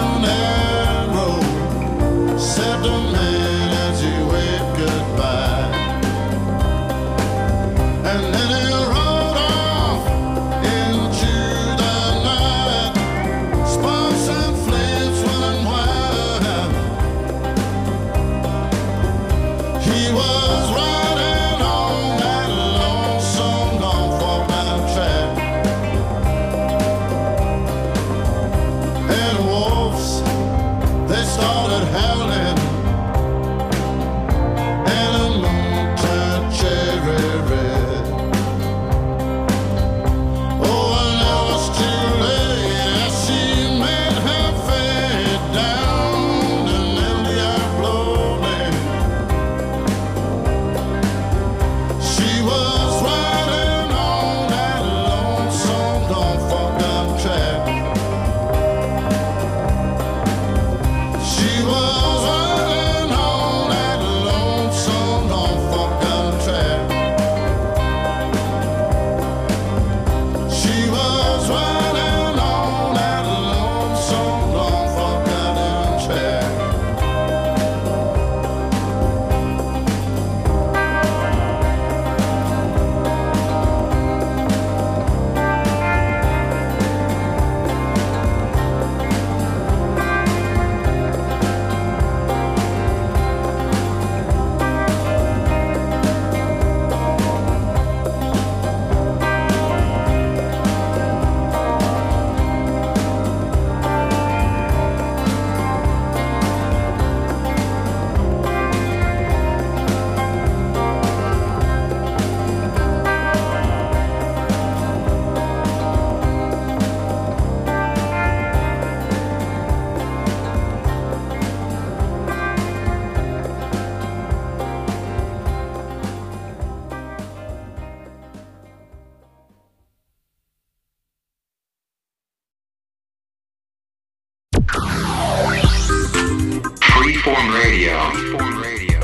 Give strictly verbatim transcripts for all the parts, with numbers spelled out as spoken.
Freeform Radio. Freeform Radio.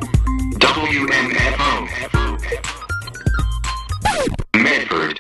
W M F O. Medford.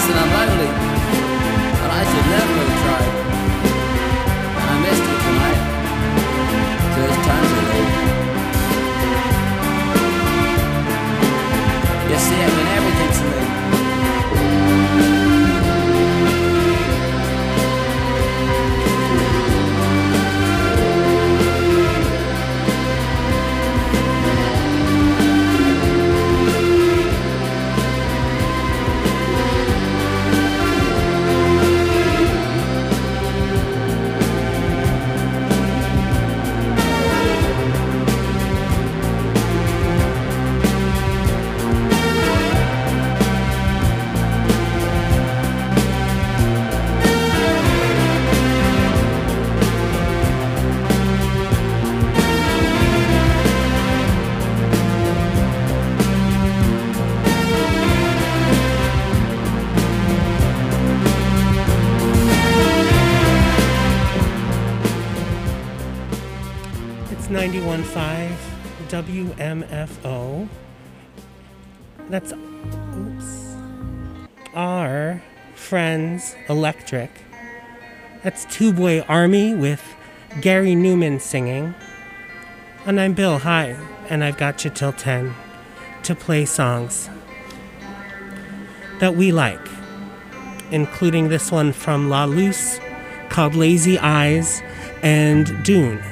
lost and I'm lonely, but I should never have tried. And I missed you tonight, so it's time to leave. You see, I mean everything to me. ninety-one point five W M F O. That's oops, our friends Electric. That's Two Boy Army with Gary Newman singing. And I'm Bill, hi, and I've got you till ten to play songs that we like, including this one from La Luce called Lazy Eyes and Dune.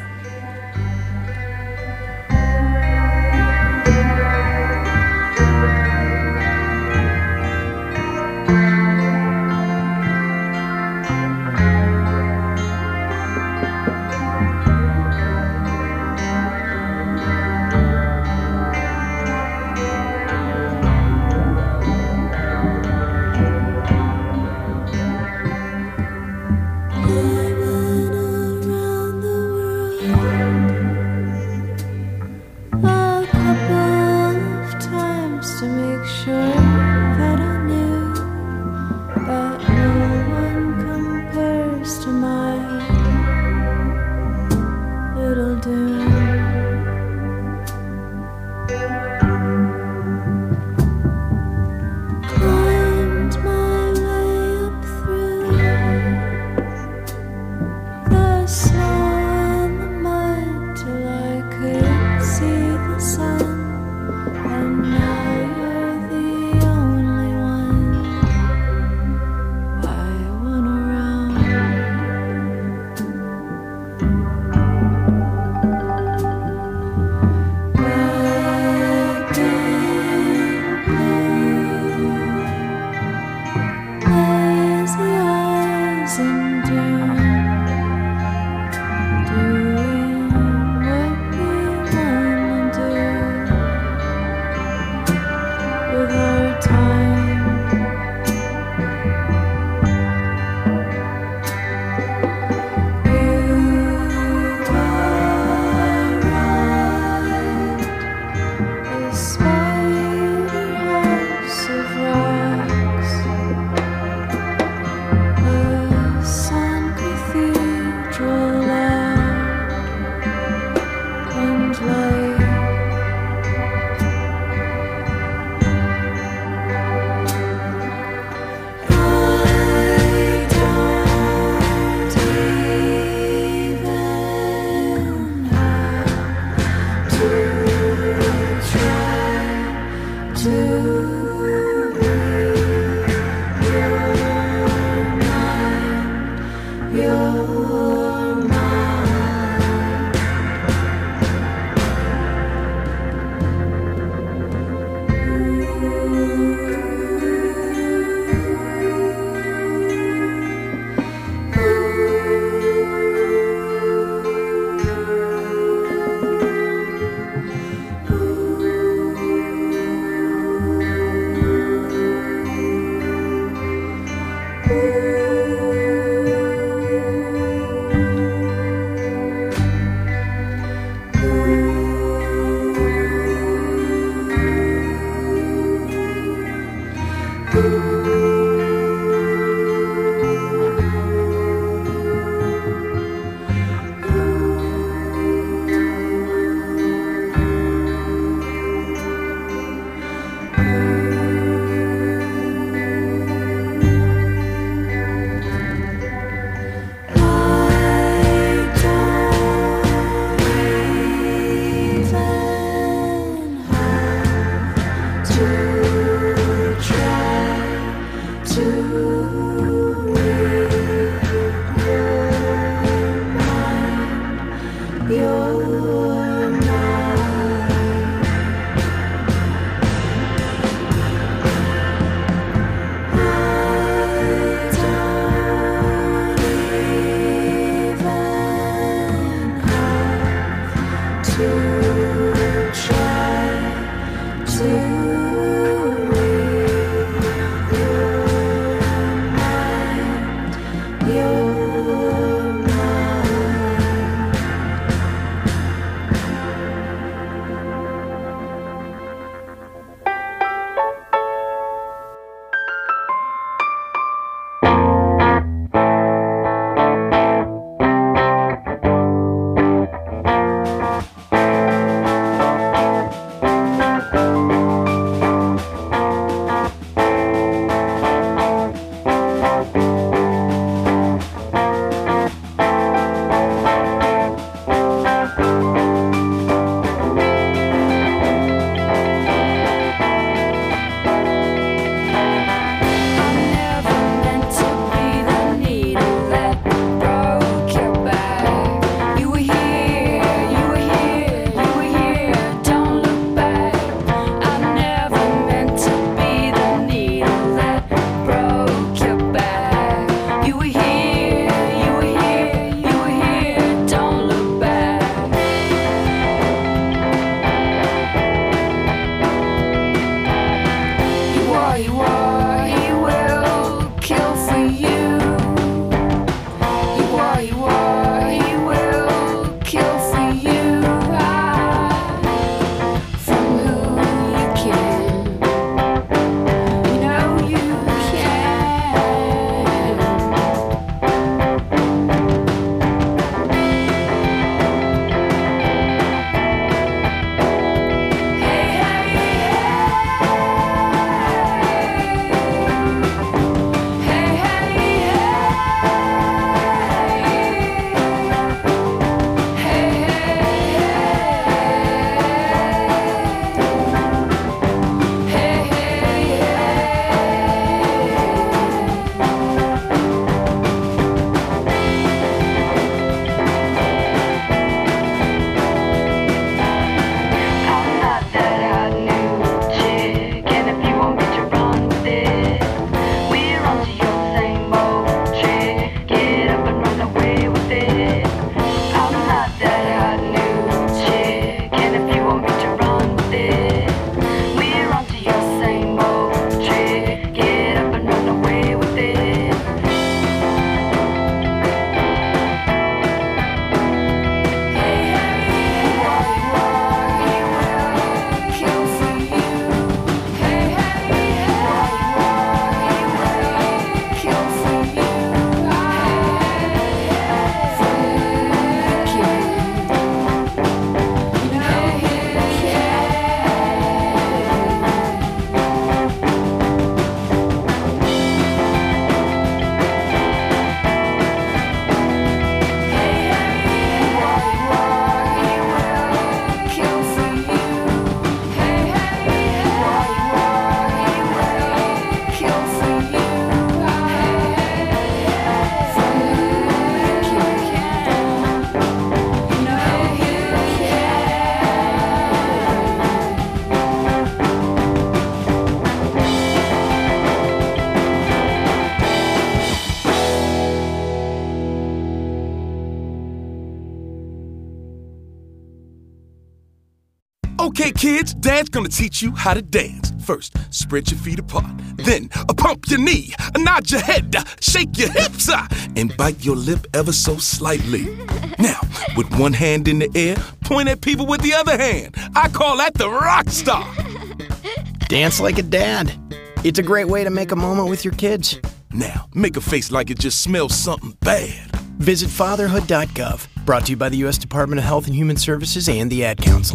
Okay, kids, Dad's gonna teach you how to dance. First, spread your feet apart. Then, uh, pump your knee, uh, nod your head, uh, shake your hips, uh, and bite your lip ever so slightly. Now, with one hand in the air, point at people with the other hand. I call that the rock star. Dance like a dad. It's a great way to make a moment with your kids. Now, make a face like it just smells something bad. Visit fatherhood dot gov. Brought to you by the U S Department of Health and Human Services and the Ad Council.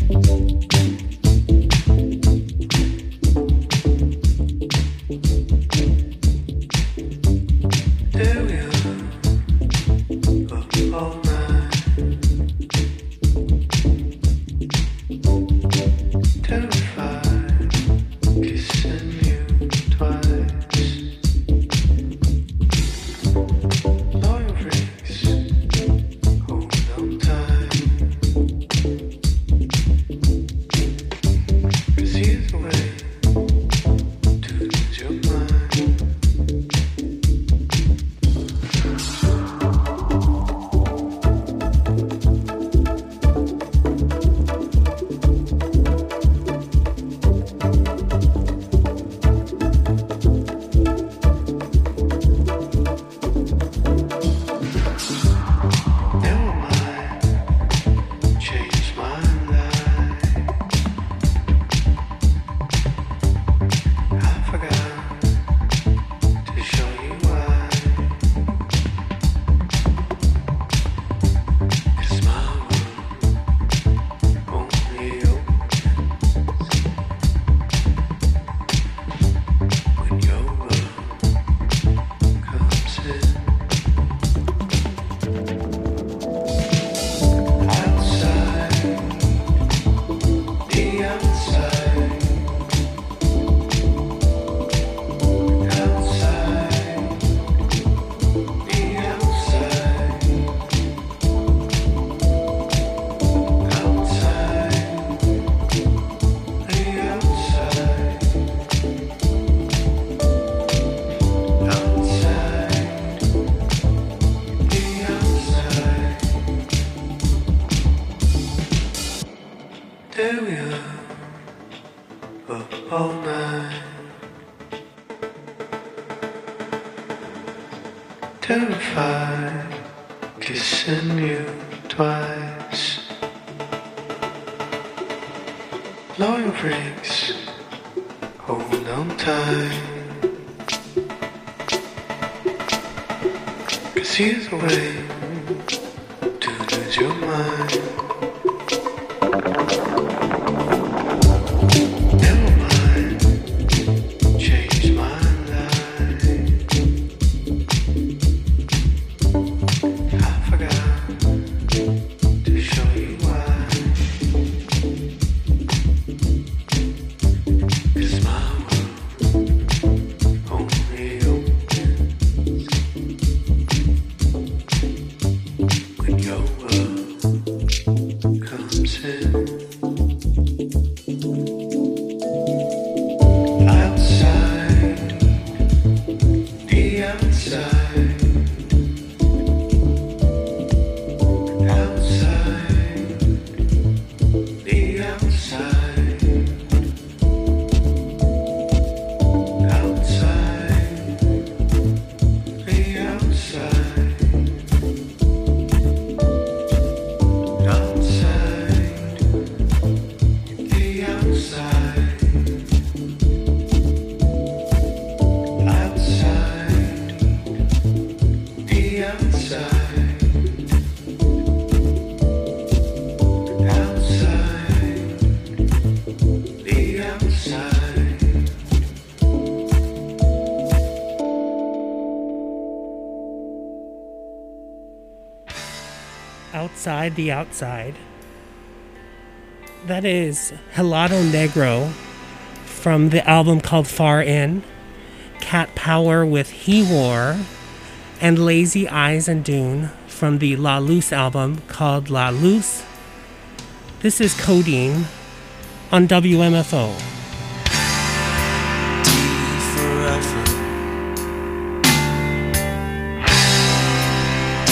Terrified, kissing you twice. Loyal freaks, hold on tight. 'Cause here's a way to lose your mind. Outside the Outside. That is Helado Negro from the album called Far In, Cat Power with He War, and Lazy Eyes and Dune from the La Luce album called La Luce. This is Codeine on W M F O.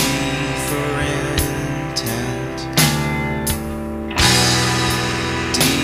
D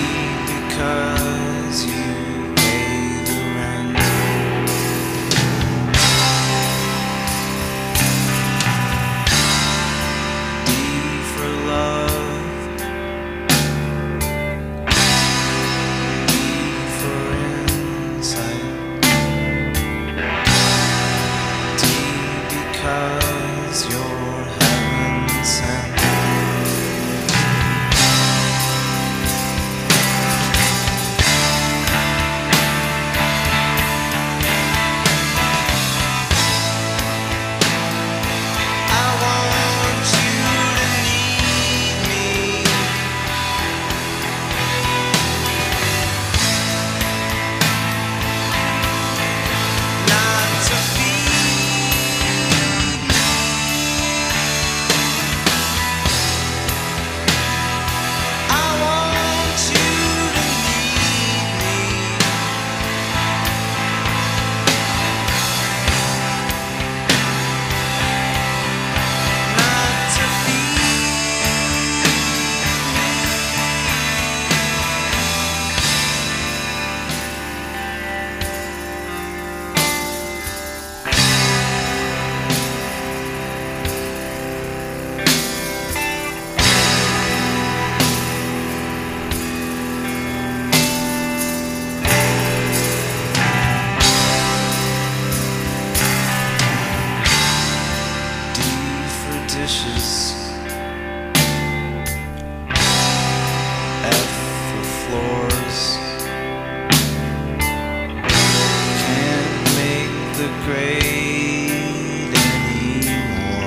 the great anymore.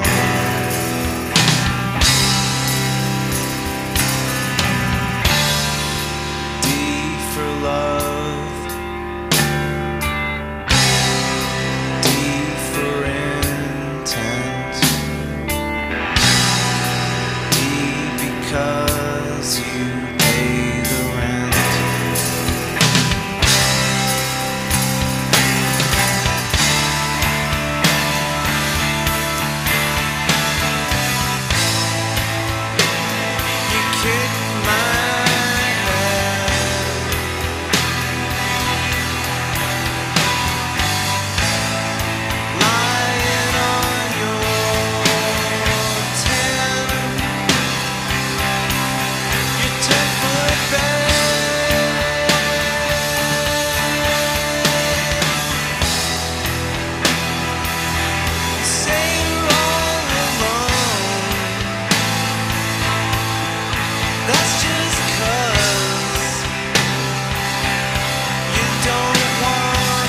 D for love, D for intent, D because you pay the rent. You kick my head, lying on your tan. You ten foot bed, say you're all alone. That's just 'cause you don't want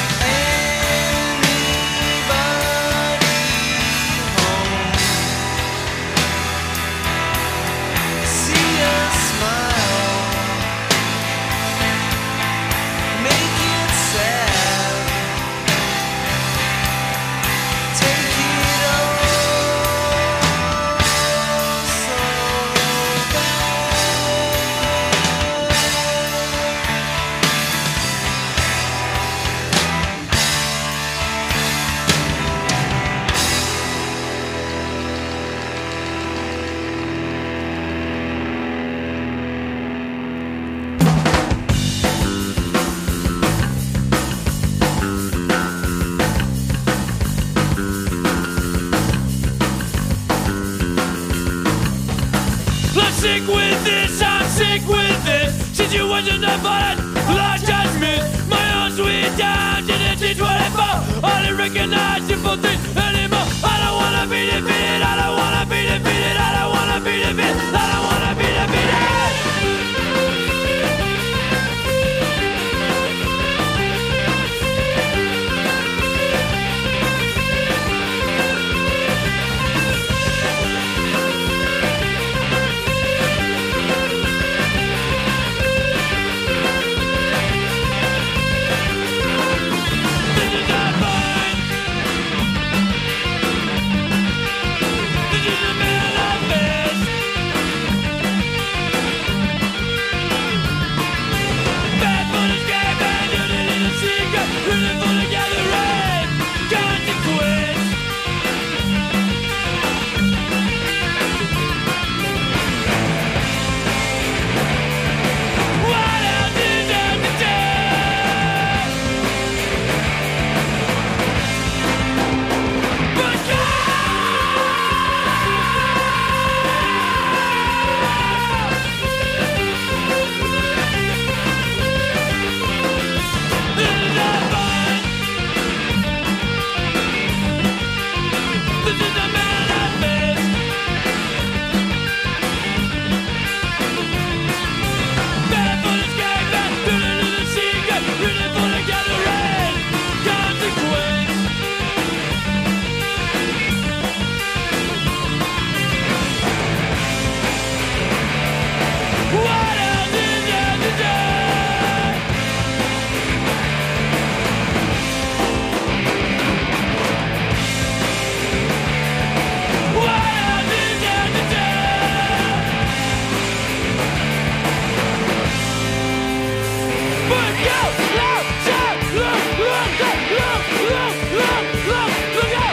anybody home. See us smile, make it sad, take it all so I'm sick with this, I'm sick with this situation that violent, large judgment. My own sweet down, didn't teach what I fought. I didn't recognize simple things anymore. I don't wanna be defeated, I don't wanna be defeated, I don't wanna be defeated, I don't wanna be defeated. This is not mine. This is a man of this. Bad for the sky, bad unit in the secret, rooting for the gathering consequence. What else is there to do? But this is not mine. This is a man of this. Bad for the sky, bad rooting in the secret, rooting for the gathering consequence. What else is there to do? What else is there to do? But go, look, look, look, look, look, look, look, look, look, look out!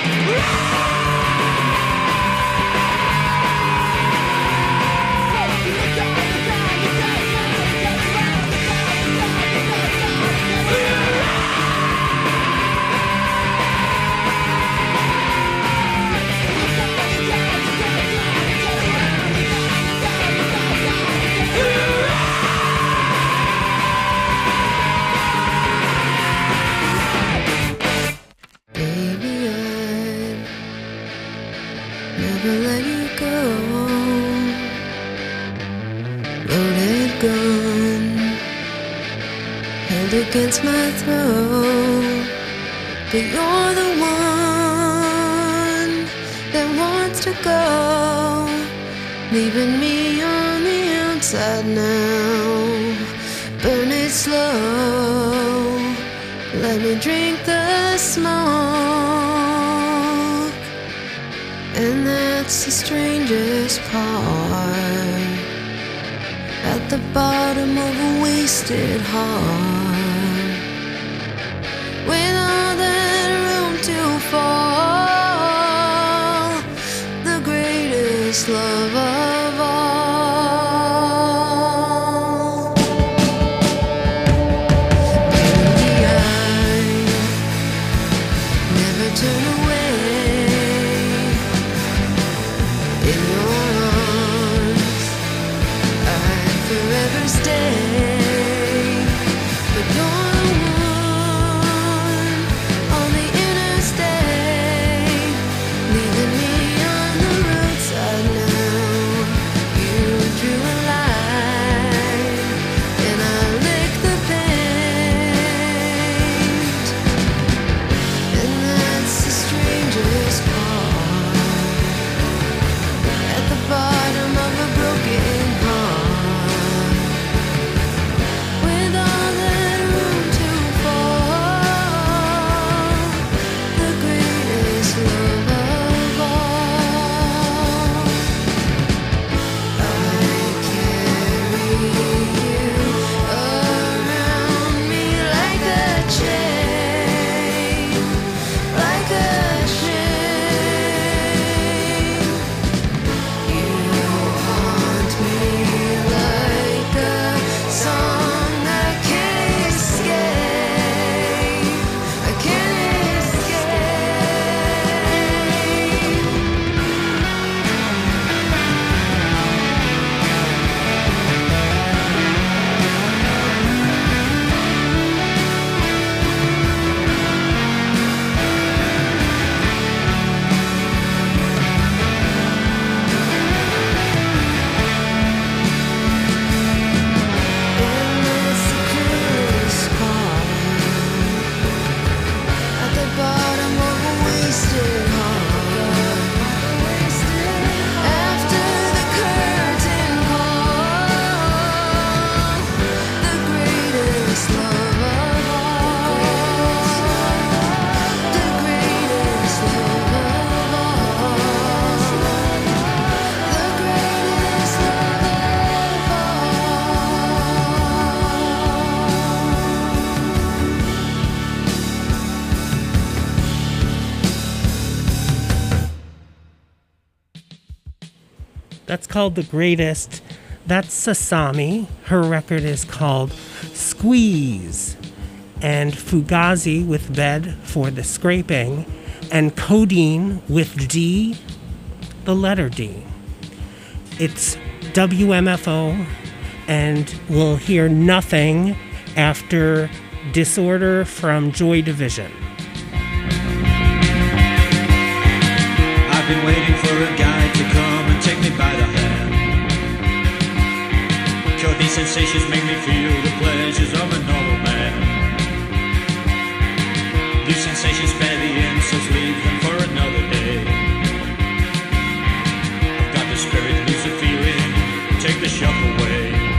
Baby, I'd never let you go. Loaded gun held against my throat. but you're the one that wants to go, leaving me on the outside now. Burn it slow, let me drink the smoke. And that's the strangest part, at the bottom of a wasted heart, with all that room to fall, the greatest love of all. Baby, I never turn away. In your arms I'd forever stay, but you're the one on the interstate, leaving me on the roadside now. You drew a line and I licked the paint, and that's the strangest part, at the bottom of a broken heart, with all that room to fall, the greatest love of all. I carry you around me like a chain, like a chain. You haunt me like a song I can't escape, I can't escape. And that's the cruelest part, at the bottom of a wasted heart, after the curtain call, the greatest love of all, the greatest love of all, the greatest love of That's called The Greatest. That's Sasami. Her record is called Squeeze. And Fugazi with Bed for the Scraping. And Codeine with D, the letter D. It's W M F O, and we'll hear Nothing after Disorder from Joy Division. I've been waiting for a guy to come and take me by the hand. Cure these sensations, make me feel the pleasures of a normal man. These sensations spare the insults, leave them for another day. I've got the spirit, lose the feeling, take the shock away.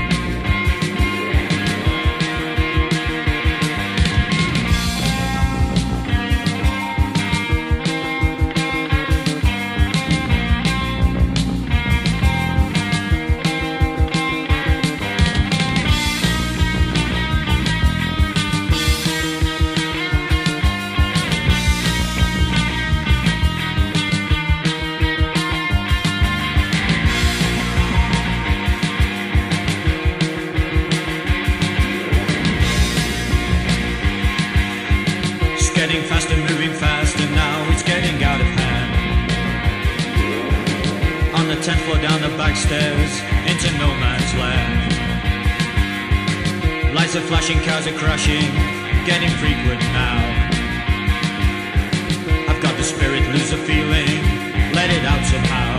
Getting faster, moving faster, now it's getting out of hand. On the tenth floor, down the back stairs, into no man's land. Lights are flashing, cars are crashing, getting frequent now. I've got the spirit, lose the feeling, let it out somehow.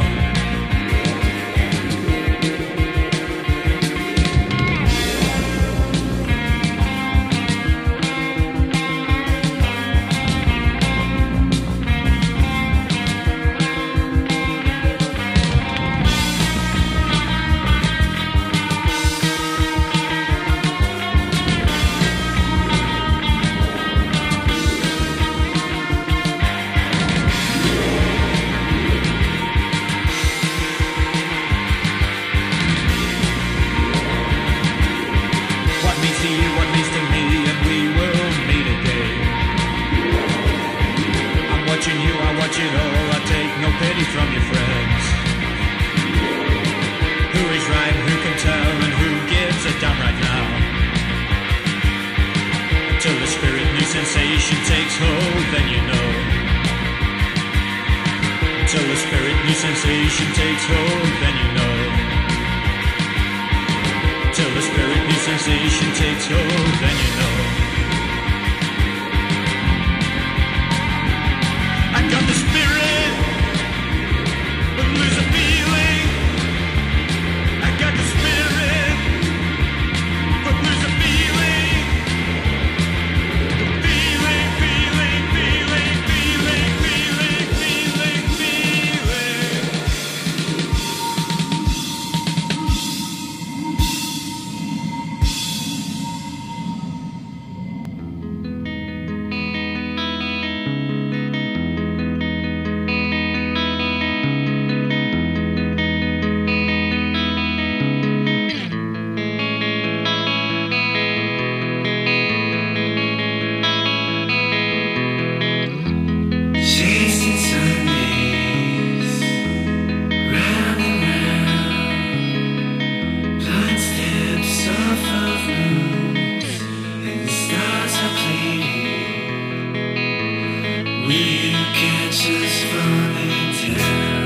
Till the spirit new sensation takes hold, then you know. Till the spirit new sensation takes hold, then you know. I got the spirit, but lose a feeling. I got the spirit, but lose a feeling. Feeling, feeling, feeling, feeling, feeling, feeling, feeling. Chasing Sundays, round and round, blind steps off of moons, and the stars are pleading. Will you catch us falling down?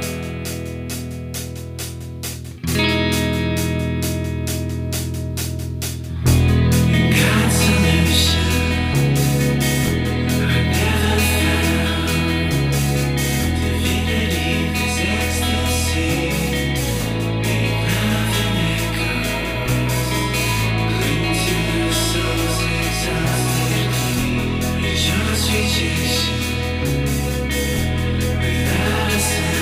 And consolation I never found. Divinity is ecstasy, make love and echoes, cling to the soul's exhausted plea, rejoice rejection without a sound.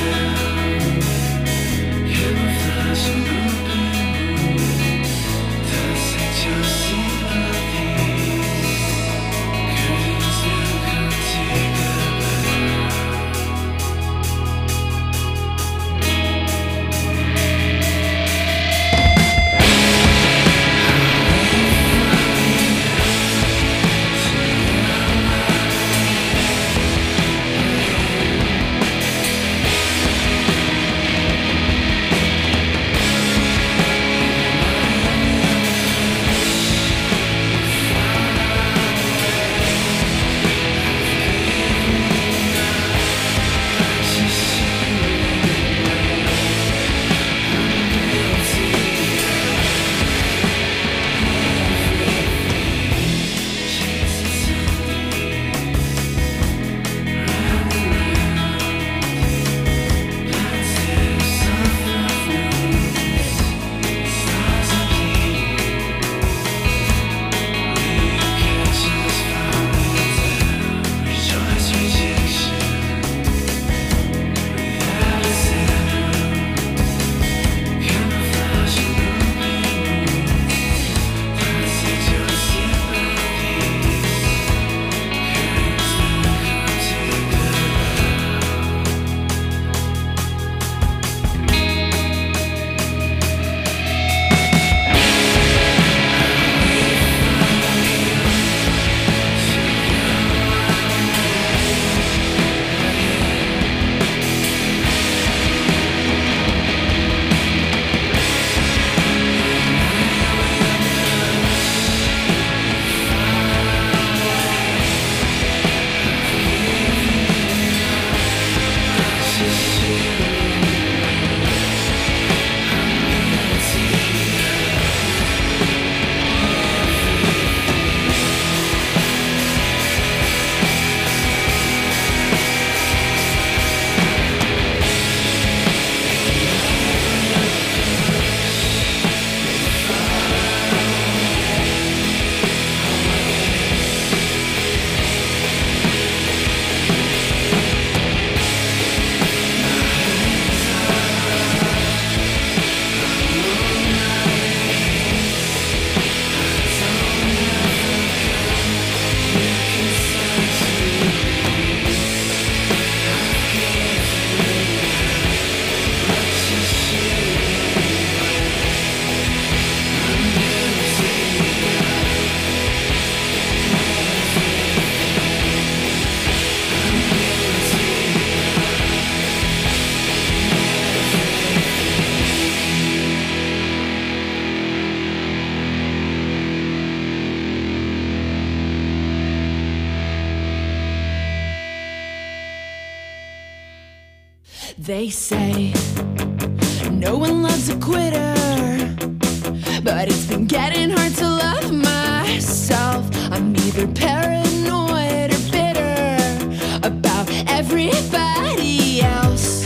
They say no one loves a quitter, but it's been getting hard to love myself. I'm either paranoid or bitter about everybody else.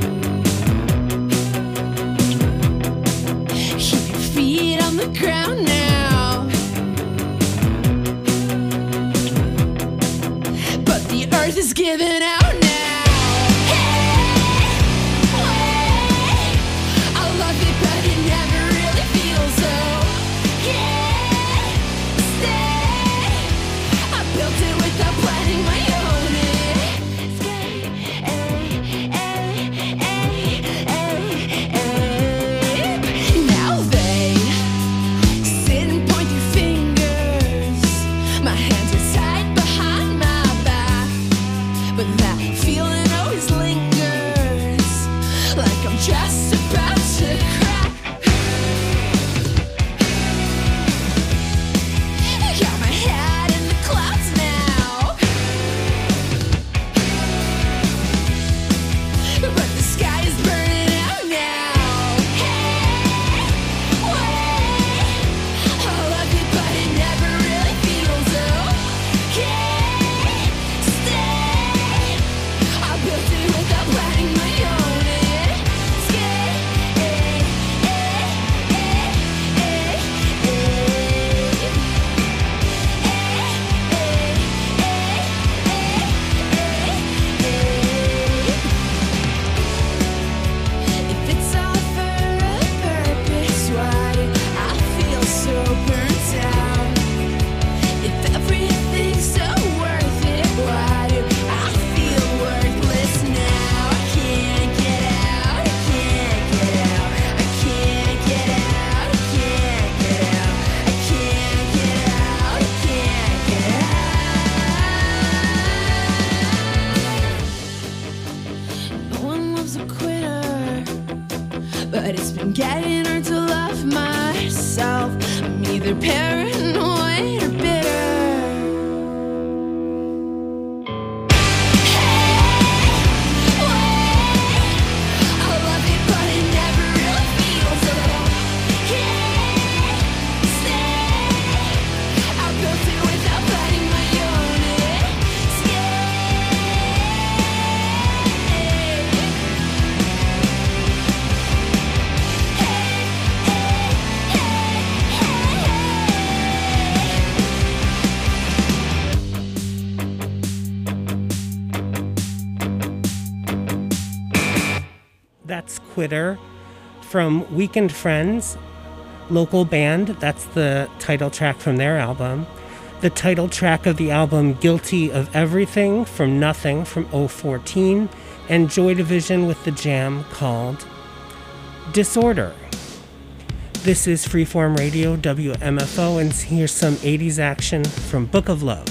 Keep your feet on the ground now, but the earth is giving out now. Just about to crack. Got my head in the clouds now, but the sky is burning out now. Hey, wait, I love you, but it never really feels okay. Stay, I built it without planning my own. But it's been getting hard to love myself. I'm either paranoid or bitter. Hey, wait, I love it, but it never really feels okay. Stay, I built it without planning my own That's Quitter from Weekend Friends, local band. That's the title track from their album. The title track of the album, Guilty of Everything from Nothing from oh fourteen, and Joy Division with the jam called Disorder. This is Freeform Radio, W M F O, and here's some eighties action from Book of Love.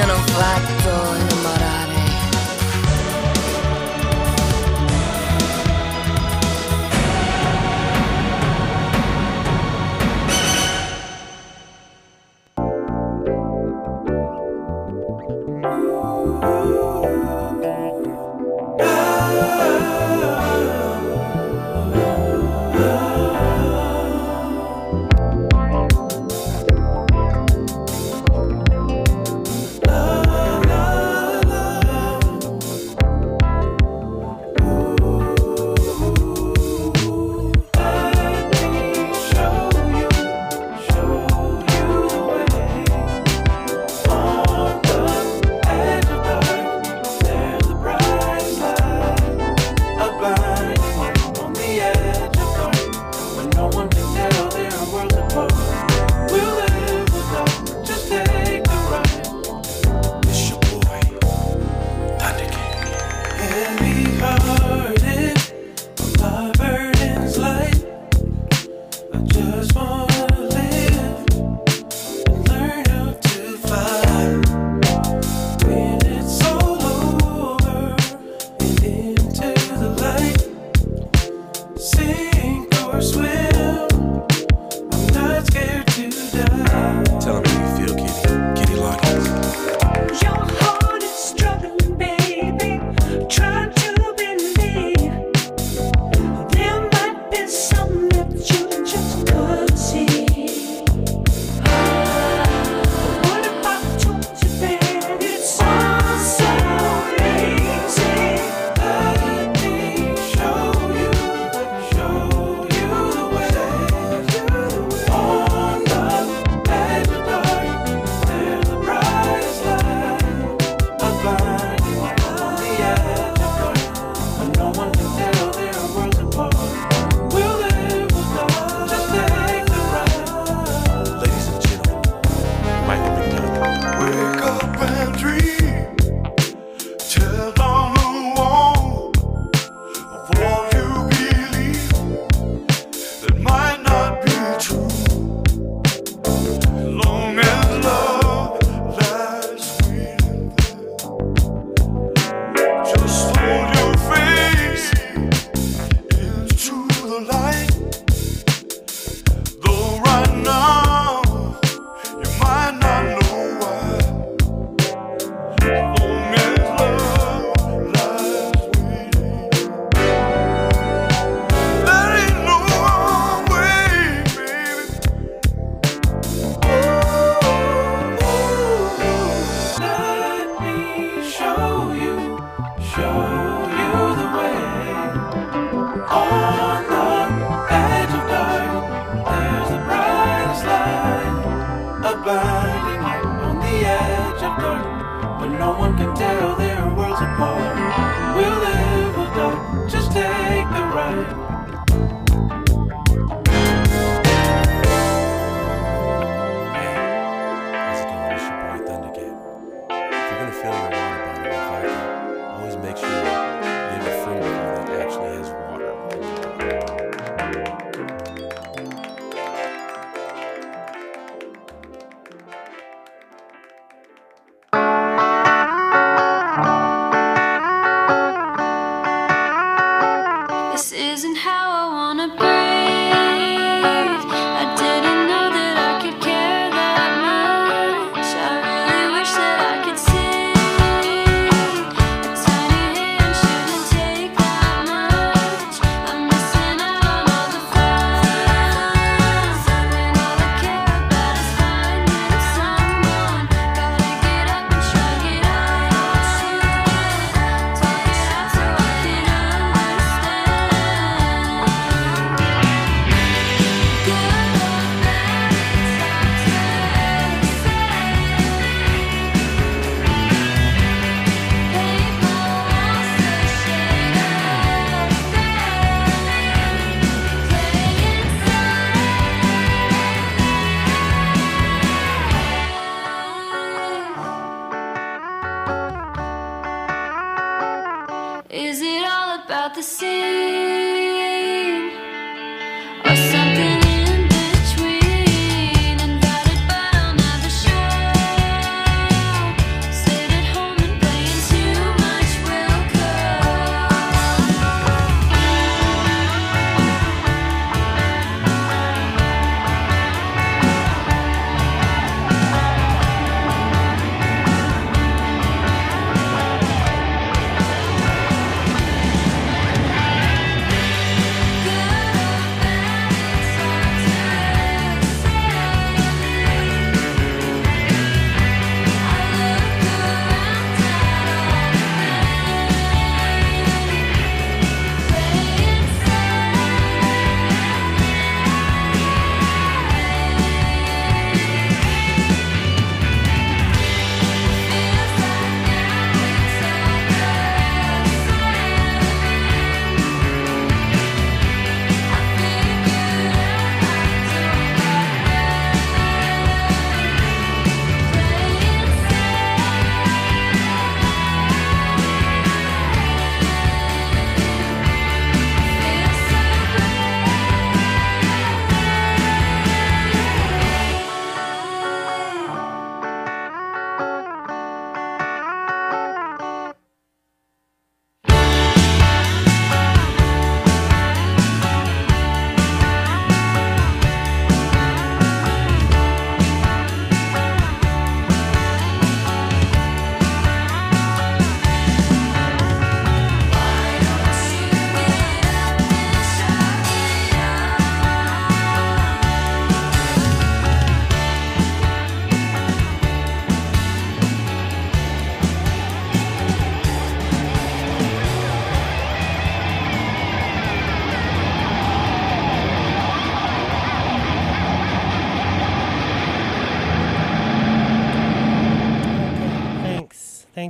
che non fatto innamorare. Is it all about the scene? Or something in between? Invited but I'll never show.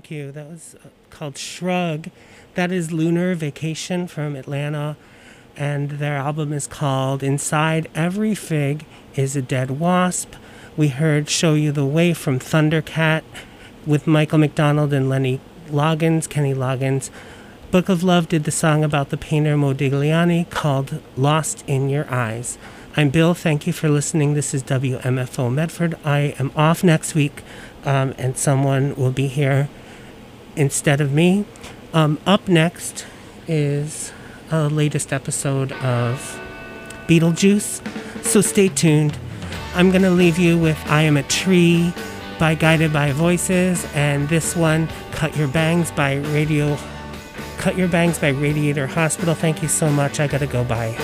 Thank you. That was uh, called Shrug. That is Lunar Vacation from Atlanta. And their album is called Inside Every Fig is a Dead Wasp. We heard Show You the Way from Thundercat with Michael McDonald and Lenny Loggins, Kenny Loggins. Book of Love did the song about the painter Modigliani called Lost in Your Eyes. I'm Bill. Thank you for listening. This is W M F O Medford. I am off next week, um, and someone will be here instead of me. Um, up next is a latest episode of Beetlejuice, so stay tuned. I'm going to leave you with I Am a Tree by Guided by Voices, and this one, Cut Your Bangs by Radio Cut Your Bangs by Radiator Hospital. Thank you so much. I gotta go. Bye.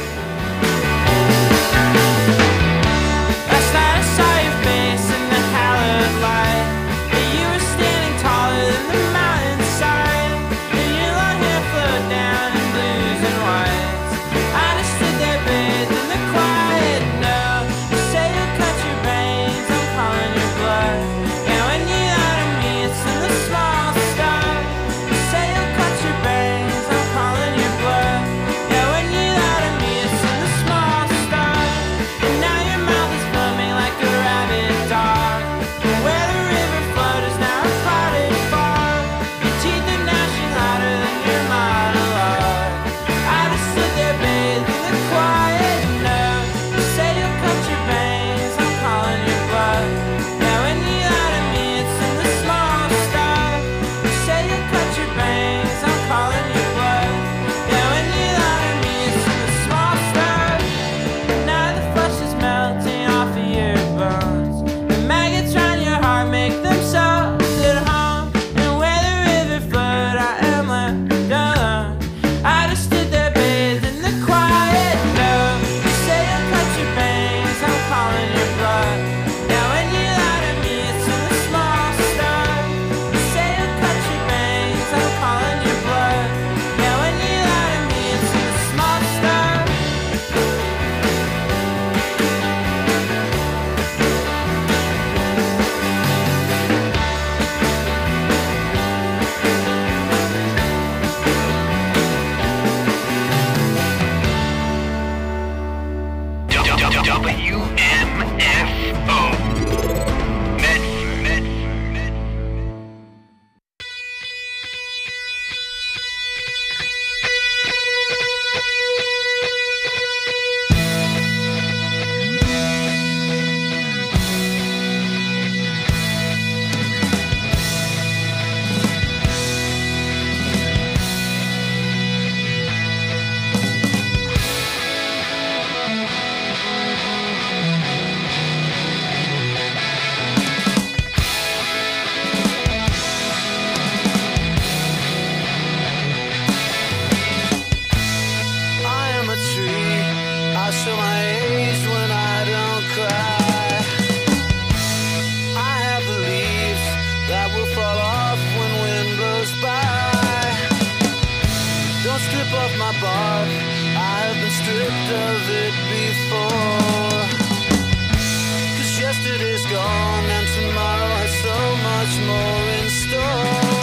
Last night I saw your face in the hallowed light. And you were standing taller than the mountainside. And your long hair flowed down in blues and whites. I just stood there bathed in the quiet. No, you say you'll cut your veins, I'm calling your blood. And when you lie to me, it's in the small stuff. You say you'll cut your veins, I'm calling your blood. Yeah, when you lie to me, it's in the small stuff. And now your mouth is foaming like a rabid dog. And where the river flowed is now a clouded fog. Your teeth are gnashing harder than your monologue. I just stood there bathed in the quiet. No, you say you'll cut your veins, I'm calling your blood. Yeah, when you lie to me, it's in the small stuff. You say you'll cut your veins, I'm calling your blood. Yeah, when you lie to me, it's in the small stuff. Now the flesh is melting off of your bones. The maggots round your heart make themselves at home. And where the river flowed, I am left alone. I just stood there bathed in the quiet. No, you say you'll cut your veins, I'm calling your blood. Now when you lie to me, it's in the small stuff. You say you'll cut your veins, I'm calling your blood. Now when you lie to me, it's in the small stuff. W M F O Medford. I am a tree. I show my age when I don't cry. I have the leaves that will fall off when wind blows by. Don't strip off my bark. I have been stripped of it before. 'Cause yesterday's gone and tomorrow has so much more in store.